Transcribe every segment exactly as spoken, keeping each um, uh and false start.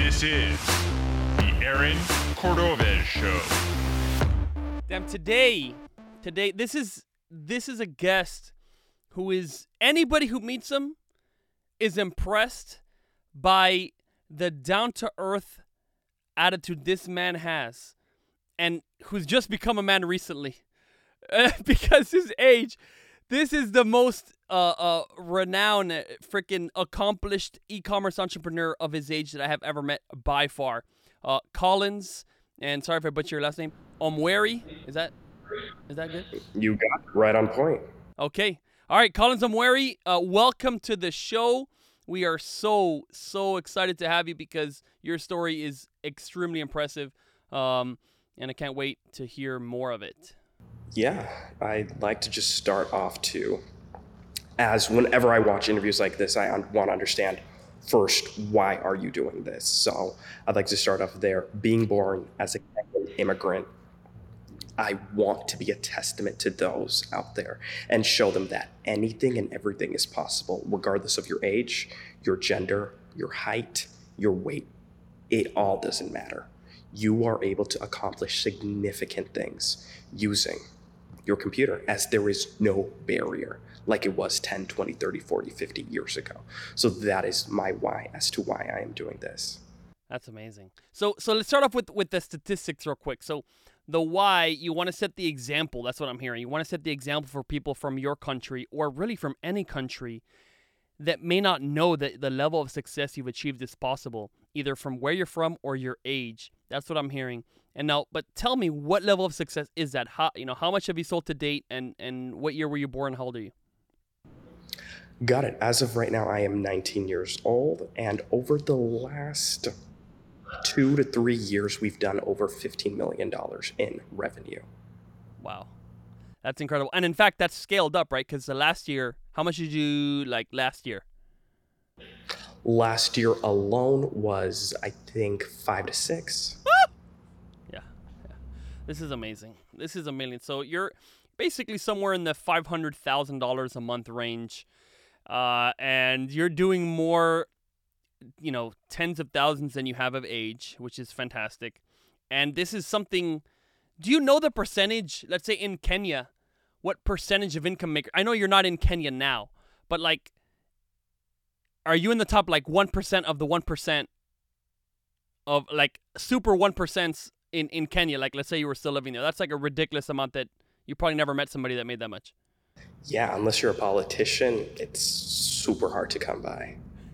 This is the Aaron Cordovez Show. Damn, today, today, this is this is a guest who is, anybody who meets him is impressed by the down-to-earth attitude this man has, and who's just become a man recently. Uh, because his age, this is the most uh, uh, renowned, uh, freaking accomplished e-commerce entrepreneur of his age that I have ever met by far. Uh, Collins, and sorry if I butcher your last name, Omweri. Is that is that good? You got it right on point. Okay. All right, Collins Omweri, uh, welcome to the show. We are so, so excited to have you because your story is extremely impressive, um, and I can't wait to hear more of it. Yeah, I'd like to just start off too, as whenever I watch interviews like this, I un- want to understand first, why are you doing this? So I'd like to start off there. Being born as a Kenyan immigrant, I want to be a testament to those out there and show them that anything and everything is possible, regardless of your age, your gender, your height, your weight. It all doesn't matter. You are able to accomplish significant things using your computer, as there is no barrier like it was ten, twenty, thirty, forty, fifty years ago. So that is my why as to why I am doing this. That's amazing. So so let's start off with, with the statistics real quick. So the why, you want to set the example. That's what I'm hearing. You want to set the example for people from your country, or really from any country, that may not know that the level of success you've achieved is possible, either from where you're from or your age. That's what I'm hearing. And now, but tell me, what level of success is that? How, you know, how much have you sold to date, and, and what year were you born? How old are you? Got it. As of right now, I am nineteen years old, and over the last two to three years, we've done over fifteen million dollars in revenue. Wow. That's incredible. And in fact, that's scaled up, right? Because the last year, how much did you, like, last year? Last year alone was, I think, five to six. Yeah, yeah. This is amazing. This is amazing. So you're basically somewhere in the five hundred thousand dollars a month range, uh, and you're doing more, you know, tens of thousands than you have of age, which is fantastic. And this is something, do you know the percentage, let's say in Kenya, what percentage of income maker? I know you're not in Kenya now, but like, are you in the top like one percent of the one percent of like super one percent in, in Kenya? Like, let's say you were still living there. That's like a ridiculous amount that you probably never met somebody that made that much. Yeah, unless you're a politician, it's super hard to come by.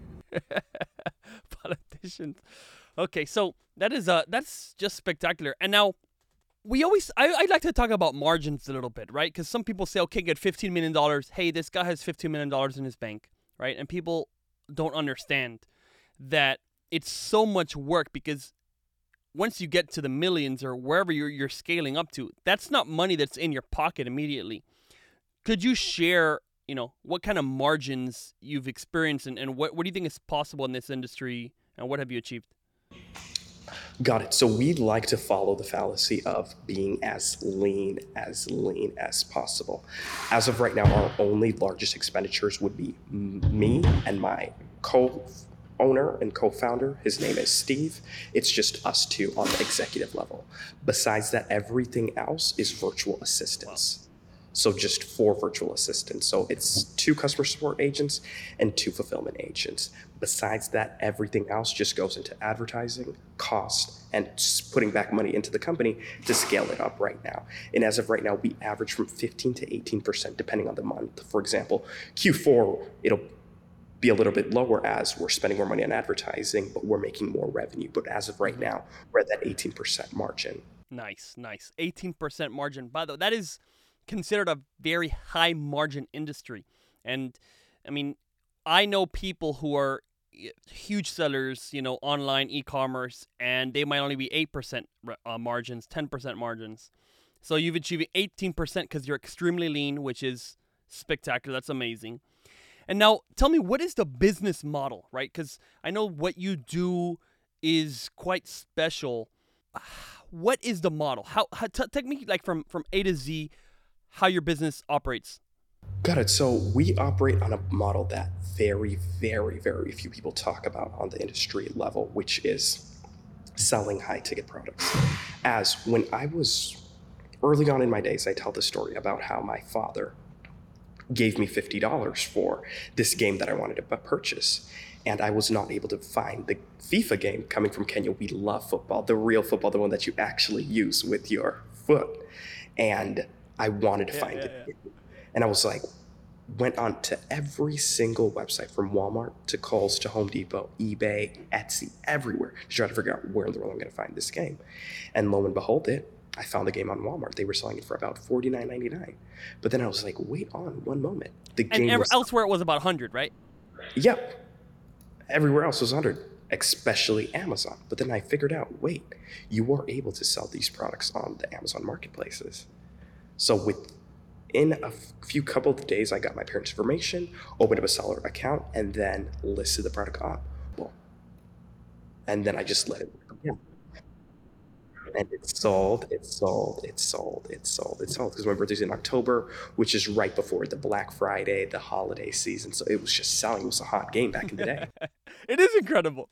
Politicians. Okay, so that is uh that's just spectacular. And now we always I I like to talk about margins a little bit, right? Because some people say, okay, get fifteen million dollars. Hey, this guy has fifteen million dollars in his bank, right? And people don't understand that it's so much work, because once you get to the millions or wherever you're you're scaling up to, that's not money that's in your pocket immediately. Could you share, you know, what kind of margins you've experienced, and, and what, what do you think is possible in this industry, and what have you achieved? Got it. So we like to follow the fallacy of being as lean, as lean as possible. As of right now, our only largest expenditures would be m- me and my co-owner and co-founder. His name is Steve. It's just us two on the executive level. Besides that, everything else is virtual assistants. Wow. So just four virtual assistants. So it's two customer support agents and two fulfillment agents. Besides that, everything else just goes into advertising, cost, and just putting back money into the company to scale it up right now. And as of right now, we average from fifteen to eighteen percent depending on the month. For example, Q four, it'll be a little bit lower as we're spending more money on advertising, but we're making more revenue. But as of right now, we're at that eighteen percent margin. Nice, nice. eighteen percent margin. By the way, that is considered a very high margin industry. And I mean, I know people who are huge sellers, you know, online e-commerce, and they might only be eight percent uh, margins, ten percent margins. So you've achieved eighteen percent because you're extremely lean, which is spectacular. That's amazing. And now tell me, what is the business model, right? Because I know what you do is quite special. What is the model? How, how t- take me like from, from A to Z, how your business operates. Got it. So we operate on a model that very, very, very few people talk about on the industry level, which is selling high ticket products. As when I was early on in my days, I tell the story about how my father gave me fifty dollars for this game that I wanted to purchase. And I was not able to find the FIFA game coming from Kenya. We love football, the real football, the one that you actually use with your foot. And I wanted to Yeah, find yeah, it. yeah. And I was like, went on to every single website from Walmart to Kohl's to Home Depot, eBay, Etsy, everywhere to try to figure out where in the world I'm going to find this game. And lo and behold, it, I found the game on Walmart. They were selling it for about forty-nine ninety-nine. But then I was like, wait on one moment. The And game ever, was, elsewhere it was about one hundred, right? yep, everywhere else was one hundred, especially Amazon. But then I figured out, wait, you are able to sell these products on the Amazon marketplaces. So within a few couple of days, I got my parents' information, opened up a seller account, and then listed the product up. Well, and then I just let it work. Yeah. And it sold, it sold, it sold, it sold, it sold. Because my birthday's in October, which is right before the Black Friday, the holiday season. So it was just selling. It was a hot game back in the day. It is incredible.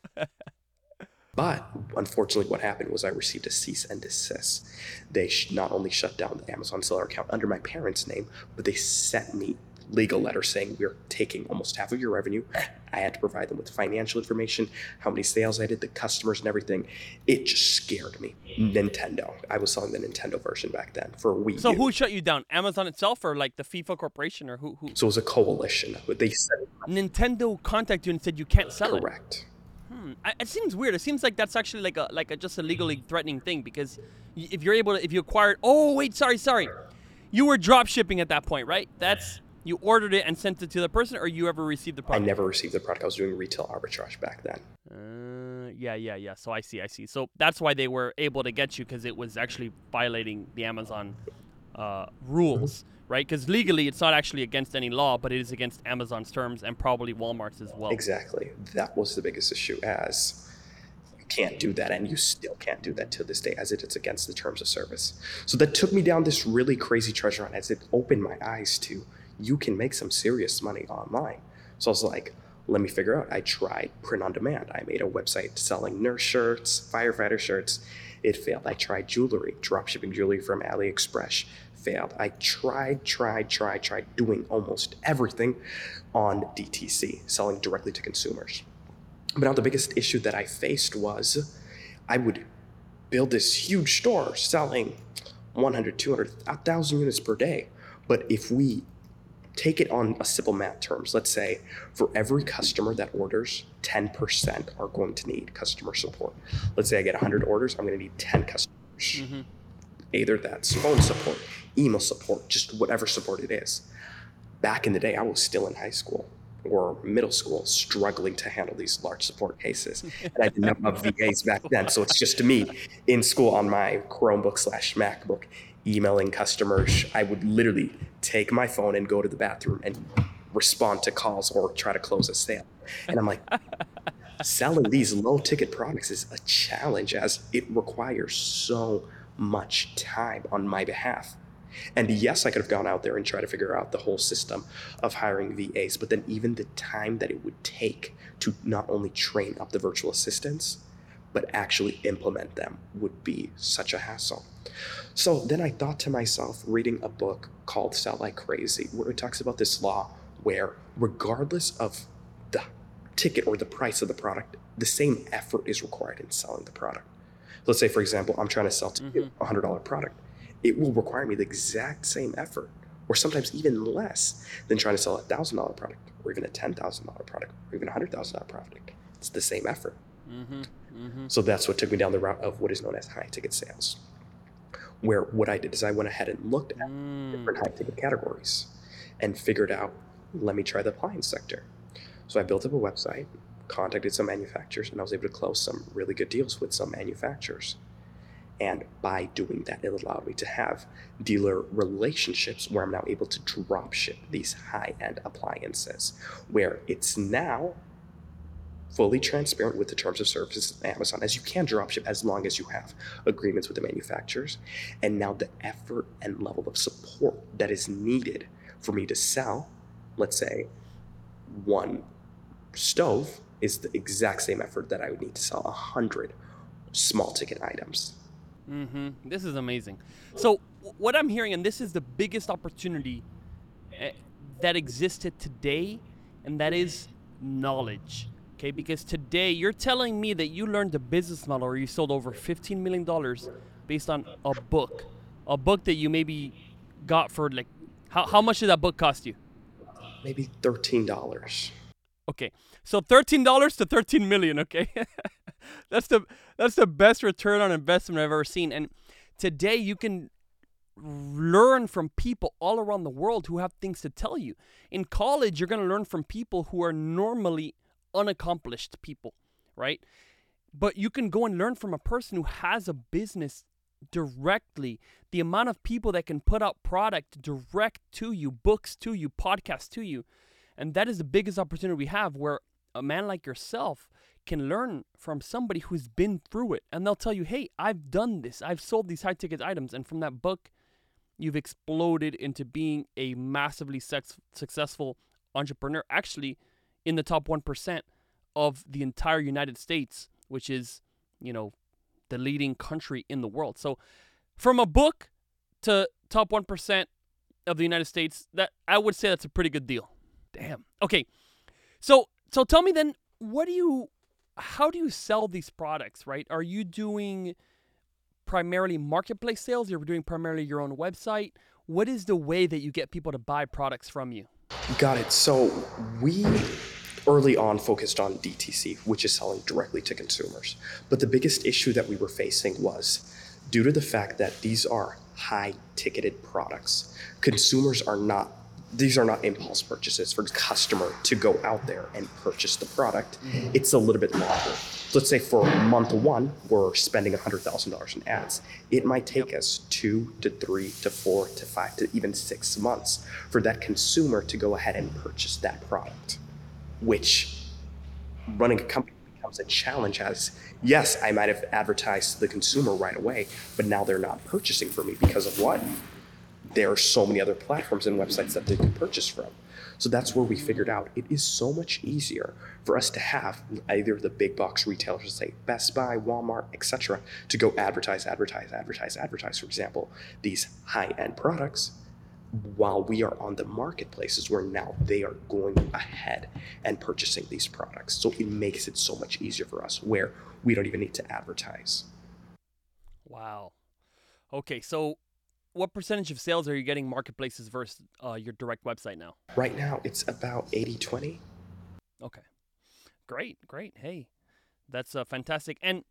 But unfortunately, what happened was I received a cease and desist. They sh- not only shut down the Amazon seller account under my parents' name, but they sent me legal letters saying we're taking almost half of your revenue. I had to provide them with financial information, how many sales I did, the customers and everything. It just scared me. Nintendo. I was selling the Nintendo version back then for Wii So U. who shut you down? Amazon itself or like the FIFA Corporation or who? who? So it was a coalition. They said Nintendo contacted you and said you can't sell it. correct. Hmm. I- It seems weird. It seems like that's actually like a like a just a legally threatening thing because y- if you're able to, if you acquired, oh wait, sorry, sorry, you were drop shipping at that point, right? That's you ordered it and sent it to the person, or you ever received the I product? never received the product. I was doing retail arbitrage back then. Uh, yeah, yeah, yeah. So I see, I see. So that's why they were able to get you because it was actually violating the Amazon uh, rules, right? Because legally it's not actually against any law, but it is against Amazon's terms and probably Walmart's as well. Exactly. That was the biggest issue, as you can't do that, and you still can't do that to this day, as it is against the terms of service. So that took me down this really crazy treasure hunt, as it opened my eyes to you can make some serious money online. So I was like, let me figure out. I tried print on demand. I made a website selling nurse shirts, firefighter shirts. It failed. I tried jewelry, drop shipping jewelry from AliExpress. Failed. I tried, tried, tried, tried doing almost everything on D T C, selling directly to consumers. But now the biggest issue that I faced was I would build this huge store selling one hundred, two hundred, one thousand units per day. But if we take it on a simple math terms, let's say for every customer that orders, ten percent are going to need customer support. Let's say I get one hundred orders, I'm going to need ten customers. Mm-hmm. Either that's phone support, email support, just whatever support it is. Back in the day, I was still in high school or middle school struggling to handle these large support cases. And I didn't have V As back then. So it's just me in school on my Chromebook slash MacBook emailing customers. I would literally take my phone and go to the bathroom and respond to calls or try to close a sale. And I'm like, selling these low ticket products is a challenge as it requires so much time on my behalf. And yes, I could have gone out there and tried to figure out the whole system of hiring V As, but then even the time that it would take to not only train up the virtual assistants, but actually implement them would be such a hassle. So then I thought to myself, reading a book called Sell Like Crazy, where it talks about this law where regardless of the ticket or the price of the product, the same effort is required in selling the product. Let's say, for example, I'm trying to sell to you a one hundred dollars product. It will require me the exact same effort, or sometimes even less than trying to sell a one thousand dollars product, or even a ten thousand dollars product, or even a one hundred thousand dollars product. It's the same effort. Mm-hmm. Mm-hmm. So that's what took me down the route of what is known as high ticket sales, where what I did is I went ahead and looked at Mm. different high ticket categories and figured out, let me try the appliance sector. So I built up a website, contacted some manufacturers, and I was able to close some really good deals with some manufacturers. And by doing that, it allowed me to have dealer relationships where I'm now able to drop ship these high-end appliances, where it's now fully transparent with the terms of service of Amazon, as you can drop ship as long as you have agreements with the manufacturers. And now the effort and level of support that is needed For me to sell, let's say, one stove is the exact same effort that I would need to sell a hundred small ticket items. Mm-hmm. This is amazing. So w- what I'm hearing, and this is the biggest opportunity uh, that existed today, and that is knowledge. Okay, because today you're telling me that you learned a business model or you sold over fifteen million dollars based on a book, a book that you maybe got for like, how, how much did that book cost you? Maybe thirteen dollars. Okay, so thirteen dollars to thirteen million. Okay, that's the that's the best return on investment I've ever seen. And today you can learn from people all around the world who have things to tell you. In college, you're going to learn from people who are normally unaccomplished people, right? But you can go and learn from a person who has a business directly. The amount of people that can put out product direct to you, books to you, podcasts to you. And that is the biggest opportunity we have, where a man like yourself can learn from somebody who's been through it. And they'll tell you, hey, I've done this. I've sold these high ticket items. And from that book, you've exploded into being a massively sex- successful entrepreneur, actually in the top one percent of the entire United States, which is, you know, the leading country in the world. So from a book to top one percent of the United States, that I would say that's a pretty good deal. Damn. Okay. So so tell me then, what do you how do you sell these products, right? Are you doing primarily marketplace sales? You're doing primarily your own website? What is the way that you get people to buy products from you? Got it. So we early on focused on D T C, which is selling directly to consumers. But the biggest issue that we were facing was due to the fact that these are high ticketed products, consumers are not These are not impulse purchases for the customer to go out there and purchase the product. It's a little bit longer. Let's say for month one, we're spending one hundred thousand dollars in ads. It might take yep. us two to three to four to five to even six months for that consumer to go ahead and purchase that product, which running a company becomes a challenge as, yes, I might have advertised to the consumer right away, but now they're not purchasing from me because of what? There are so many other platforms and websites that they can purchase from. So that's where we figured out it is so much easier for us to have either the big box retailers, say Best Buy, Walmart, et cetera, to go advertise, advertise, advertise, advertise, for example, these high-end products, while we are on the marketplaces where now they are going ahead and purchasing these products. So it makes it so much easier for us where we don't even need to advertise. Wow. Okay, so what percentage of sales are you getting marketplaces versus uh, your direct website now? Right now, it's about eighty twenty. Okay. Great, great. Hey, that's uh, fantastic. And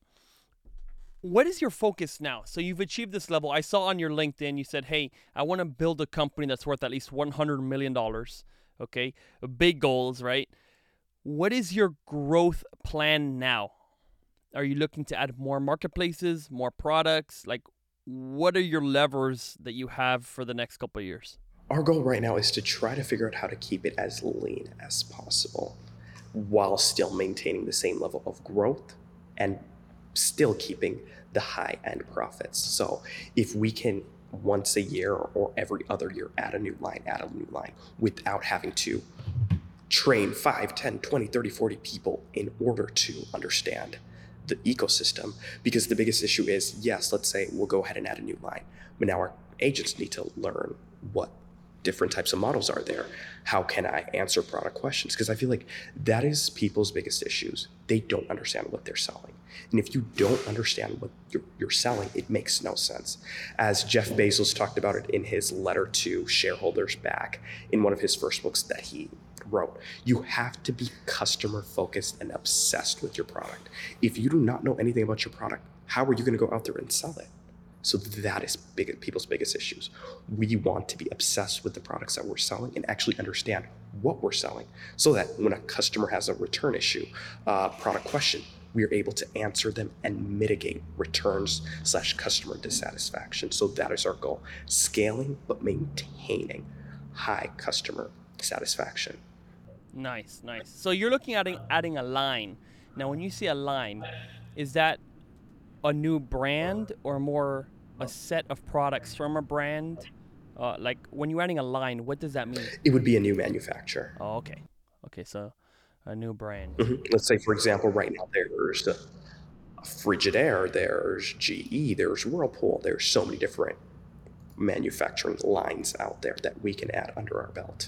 what is your focus now? So you've achieved this level. I saw on your LinkedIn, you said, hey, I want to build a company that's worth at least one hundred million dollars. Okay. Big goals, right? What is your growth plan now? Are you looking to add more marketplaces, more products? Like, what are your levers that you have for the next couple of years? Our goal right now is to try to figure out how to keep it as lean as possible while still maintaining the same level of growth and still keeping the high-end profits. So if we can once a year or every other year add a new line, add a new line without having to train five, ten, twenty, thirty, forty people in order to understand the ecosystem, because the biggest issue is, yes, let's say we'll go ahead and add a new line, but now our agents need to learn what different types of models are there. How can I answer product questions? Because I feel like that is people's biggest issues. They don't understand what they're selling. And if you don't understand what you're, you're selling, it makes no sense. As Jeff Bezos talked about it in his letter to shareholders back in one of his first books that he wrote, you have to be customer focused and obsessed with your product. If you do not know anything about your product, how are you going to go out there and sell it? So that is big, people's biggest issues. We want to be obsessed with the products that we're selling and actually understand what we're selling so that when a customer has a return issue, uh, product question, we are able to answer them and mitigate returns slash customer dissatisfaction. So that is our goal, scaling but maintaining high customer satisfaction. Nice, nice. So you're looking at adding, adding a line. Now, when you see a line, is that a new brand or more a set of products from a brand? Uh, like when you're adding a line, what does that mean? It would be a new manufacturer. Oh, okay. Okay, so a new brand. Mhm. Let's say, for example, right now there's the Frigidaire, there's G E, there's Whirlpool, there's so many different manufacturing lines out there that we can add under our belt.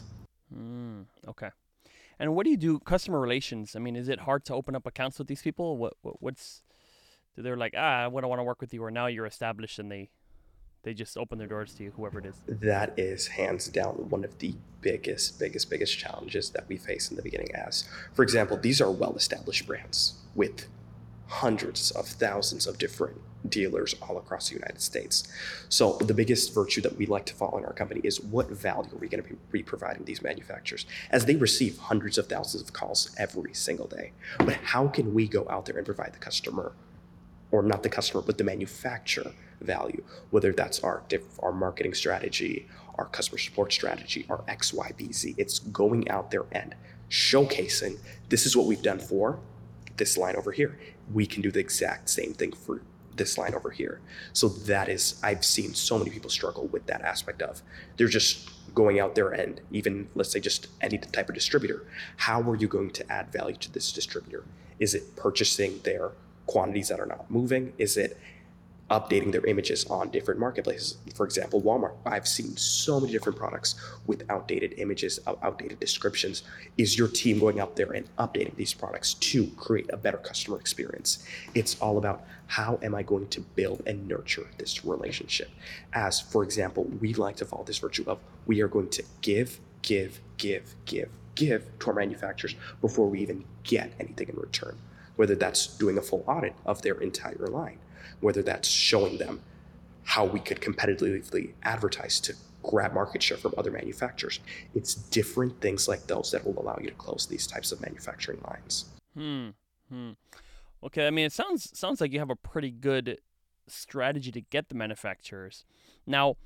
Mm, okay. And what do you do? Customer relations. I mean, is it hard to open up accounts with these people? What, what what's they're like? Ah, I don't want to work with you. Or now you're established, and they they just open their doors to you, whoever it is. That is hands down one of the biggest, biggest, biggest challenges that we face in the beginning. As, for example, these are well-established brands with hundreds of thousands of different dealers all across the United States. So the biggest virtue that we like to follow in our company is what value are we going to be providing these manufacturers as they receive hundreds of thousands of calls every single day. But how can we go out there and provide the customer, or not the customer, but the manufacturer value, whether that's our our marketing strategy, our customer support strategy, our X, Y, B, Z. It's going out there and showcasing, this is what we've done for this line over here. We can do the exact same thing for this line over here. So that is, I've seen so many people struggle with that aspect of, they're just going out there and even, let's say, just any type of distributor. How are you going to add value to this distributor? Is it purchasing their quantities that are not moving? Is it updating their images on different marketplaces? For example, Walmart. I've seen so many different products with outdated images, outdated descriptions. Is your team going out there and updating these products to create a better customer experience? It's all about, how am I going to build and nurture this relationship? As, for example, we like to follow this virtue of, we are going to give, give, give, give, give to our manufacturers before we even get anything in return. Whether that's doing a full audit of their entire line, whether that's showing them how we could competitively advertise to grab market share from other manufacturers. It's different things like those that will allow you to close these types of manufacturing lines. Hmm. Hmm. Okay. I mean, it sounds sounds like you have a pretty good strategy to get the manufacturers. Now,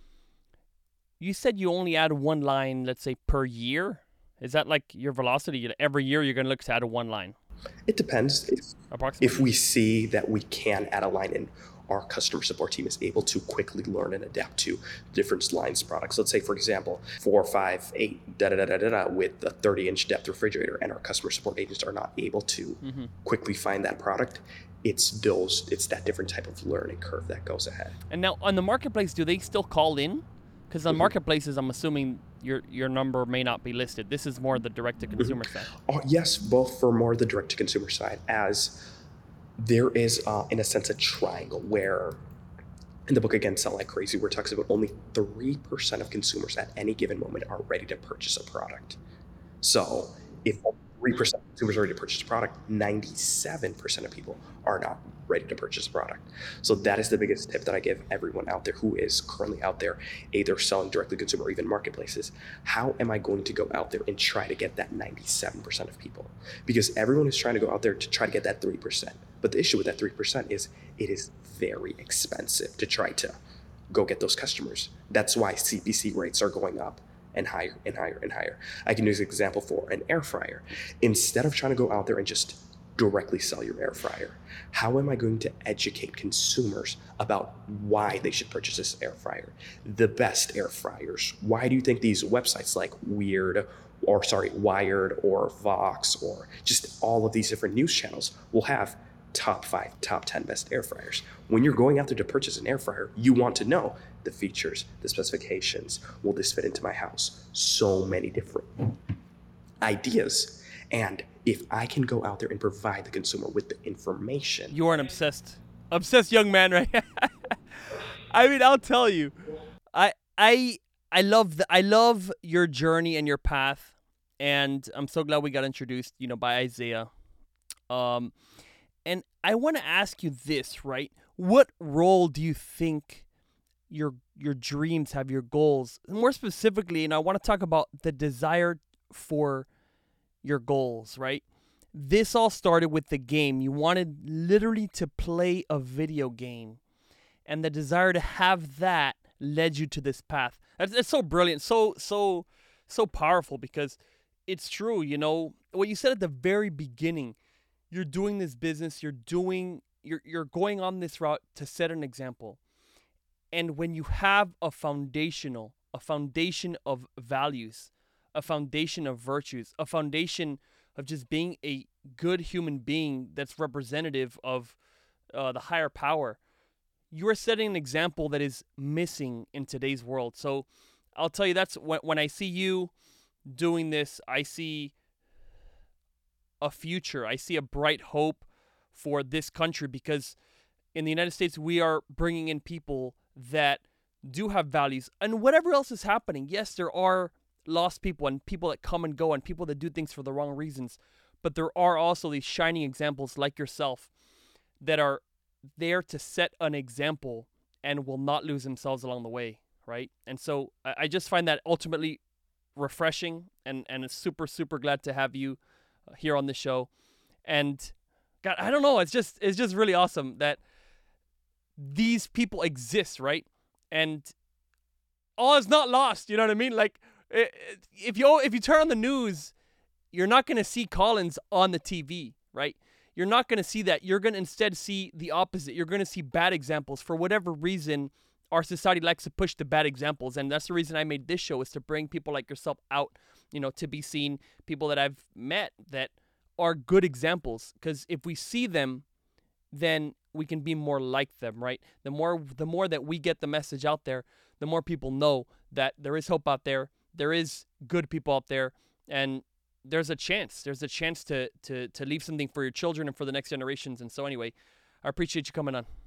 you said you only add one line, let's say, per year. Is that like your velocity? Every year you're going to look to add one line? It depends. If, Approximately. if we see that we can add a line and our customer support team is able to quickly learn and adapt to different lines of products. Let's say, for example, four, five, eight, da da da da da da, with a thirty inch depth refrigerator, and our customer support agents are not able to mm-hmm. quickly find that product. It's those. It's that different type of learning curve that goes ahead. And now on the marketplace, do they still call in? Because on mm-hmm. marketplaces, I'm assuming your your number may not be listed. This is more the direct-to-consumer mm-hmm. side. Oh, yes, both for more the direct-to-consumer side, as there is, uh, in a sense, a triangle where, in the book, again, Sell Like Crazy, where it talks about only three percent of consumers at any given moment are ready to purchase a product. So if three percent of consumers are ready to purchase a product, ninety-seven percent of people are not ready to purchase a product. So that is the biggest tip that I give everyone out there who is currently out there, either selling directly to consumer or even marketplaces. How am I going to go out there and try to get that ninety-seven percent of people? Because everyone is trying to go out there to try to get that three percent. But the issue with that three percent is it is very expensive to try to go get those customers. That's why C P C rates are going up and higher and higher and higher. I can use an example for an air fryer. Instead of trying to go out there and just directly sell your air fryer, how am I going to educate consumers about why they should purchase this air fryer? The best air fryers. Why do you think these websites like Weird or sorry, Wired or Vox or just all of these different news channels will have top five, top ten best air fryers? When you're going out there to purchase an air fryer, you want to know the features, the specifications. Will this fit into my house? So many different ideas. And if I can go out there and provide the consumer with the information. You are an obsessed, obsessed young man, right? I mean, I'll tell you, I, I, I love the, I love your journey and your path, and I'm so glad we got introduced, you know, by Isaiah. Um, and I want to ask you this, right? What role do you think your your dreams have, your goals? More specifically, and I want to talk about the desire for your goals, right? This all started with the game. You wanted literally to play a video game, and the desire to have that led you to this path. That's, that's so brilliant, so so so powerful, because it's true. You know what you said at the very beginning. You're doing this business. You're doing. You're you're going on this route to set an example. And when you have a foundational a foundation of values, a foundation of virtues, a foundation of just being a good human being that's representative of uh, the higher power, you are setting an example that is missing in today's world. So I'll tell you, that's when, when I see you doing this, I see a future. I see a bright hope for this country, because in the United States, we are bringing in people that do have values. And whatever else is happening, yes, there are lost people and people that come and go and people that do things for the wrong reasons. But there are also these shining examples like yourself that are there to set an example and will not lose themselves along the way, right? And so I I just find that ultimately refreshing, and, and it's super, super glad to have you here on the show. And God, I don't know, it's just it's just really awesome that these people exist, right? And all is not lost, you know what I mean? Like, if you if you turn on the news, you're not going to see Collins on the T V, right? You're not going to see that. You're going to instead see the opposite. You're going to see bad examples. For whatever reason, our society likes to push the bad examples, and that's the reason I made this show, is to bring people like yourself out, you know, to be seen, people that I've met that are good examples, because if we see them, then we can be more like them, right? The more the more that we get the message out there, the more people know that there is hope out there, there is good people out there, and there's a chance. There's a chance to to to leave something for your children and for the next generations. And so anyway, I appreciate you coming on.